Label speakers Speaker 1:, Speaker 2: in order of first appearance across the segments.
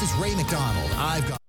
Speaker 1: This is Ray McDonald. I've got...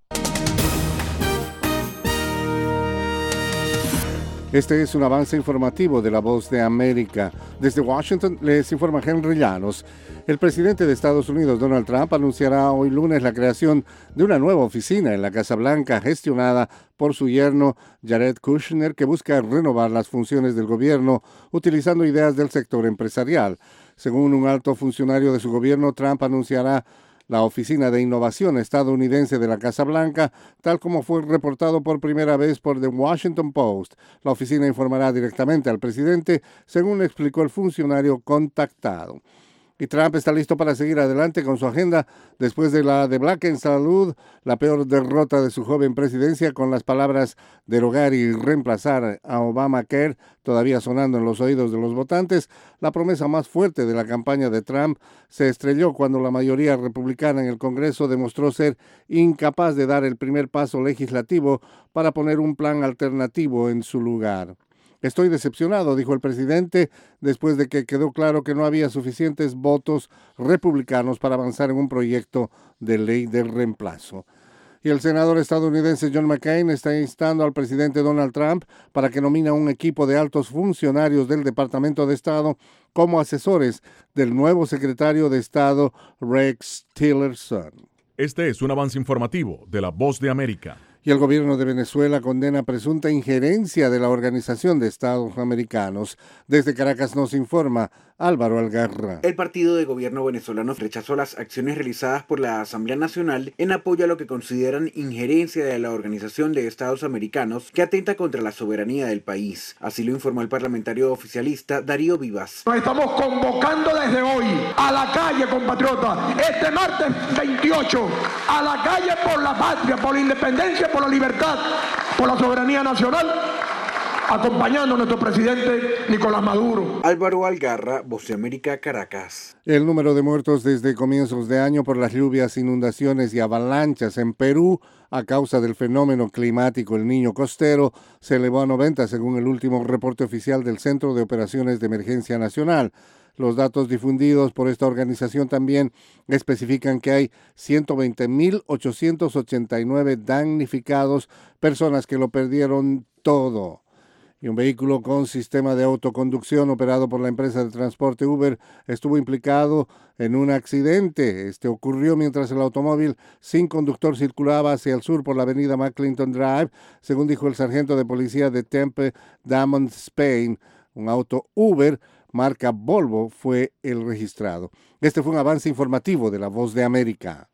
Speaker 2: Este es un avance informativo de La Voz de América. Desde Washington les informa Henry Llanos. El presidente de Estados Unidos, Donald Trump, anunciará hoy lunes la creación de una nueva oficina en la Casa Blanca gestionada por su yerno Jared Kushner, que busca renovar las funciones del gobierno utilizando ideas del sector empresarial. Según un alto funcionario de su gobierno, Trump anunciará la Oficina de Innovación estadounidense de la Casa Blanca, tal como fue reportado por primera vez por The Washington Post. La oficina informará directamente al presidente, según explicó el funcionario contactado. Y Trump está listo para seguir adelante con su agenda después de la debacle en salud, la peor derrota de su joven presidencia, con las palabras derogar y reemplazar a Obamacare todavía sonando en los oídos de los votantes. La promesa más fuerte de la campaña de Trump se estrelló cuando la mayoría republicana en el Congreso demostró ser incapaz de dar el primer paso legislativo para poner un plan alternativo en su lugar. Estoy decepcionado, dijo el presidente, después de que quedó claro que no había suficientes votos republicanos para avanzar en un proyecto de ley de reemplazo. Y el senador estadounidense John McCain está instando al presidente Donald Trump para que nomine a un equipo de altos funcionarios del Departamento de Estado como asesores del nuevo secretario de Estado, Rex Tillerson.
Speaker 3: Este es un avance informativo de La Voz de América.
Speaker 2: Y el gobierno de Venezuela condena presunta injerencia de la Organización de Estados Americanos. Desde Caracas nos informa Álvaro Algarra.
Speaker 4: El partido de gobierno venezolano rechazó las acciones realizadas por la Asamblea Nacional en apoyo a lo que consideran injerencia de la Organización de Estados Americanos que atenta contra la soberanía del país. Así lo informó el parlamentario oficialista Darío Vivas.
Speaker 5: Nos estamos convocando desde hoy a la calle, compatriotas, este martes 28, a la calle por la patria, por la independencia, por la libertad, por la soberanía nacional, acompañando a nuestro presidente Nicolás Maduro.
Speaker 4: Álvaro Algarra, Voz de América, Caracas.
Speaker 2: El número de muertos desde comienzos de año por las lluvias, inundaciones y avalanchas en Perú a causa del fenómeno climático El Niño Costero se elevó a 90 según el último reporte oficial del Centro de Operaciones de Emergencia Nacional. Los datos difundidos por esta organización también especifican que hay 120.889 damnificados, personas que lo perdieron todo. Y un vehículo con sistema de autoconducción operado por la empresa de transporte Uber estuvo implicado en un accidente. Este ocurrió mientras el automóvil sin conductor circulaba hacia el sur por la avenida McClinton Drive, según dijo el sargento de policía de Tempe, Damon Spain. Un auto Uber marca Volvo fue el registrado. Este fue un avance informativo de La Voz de América.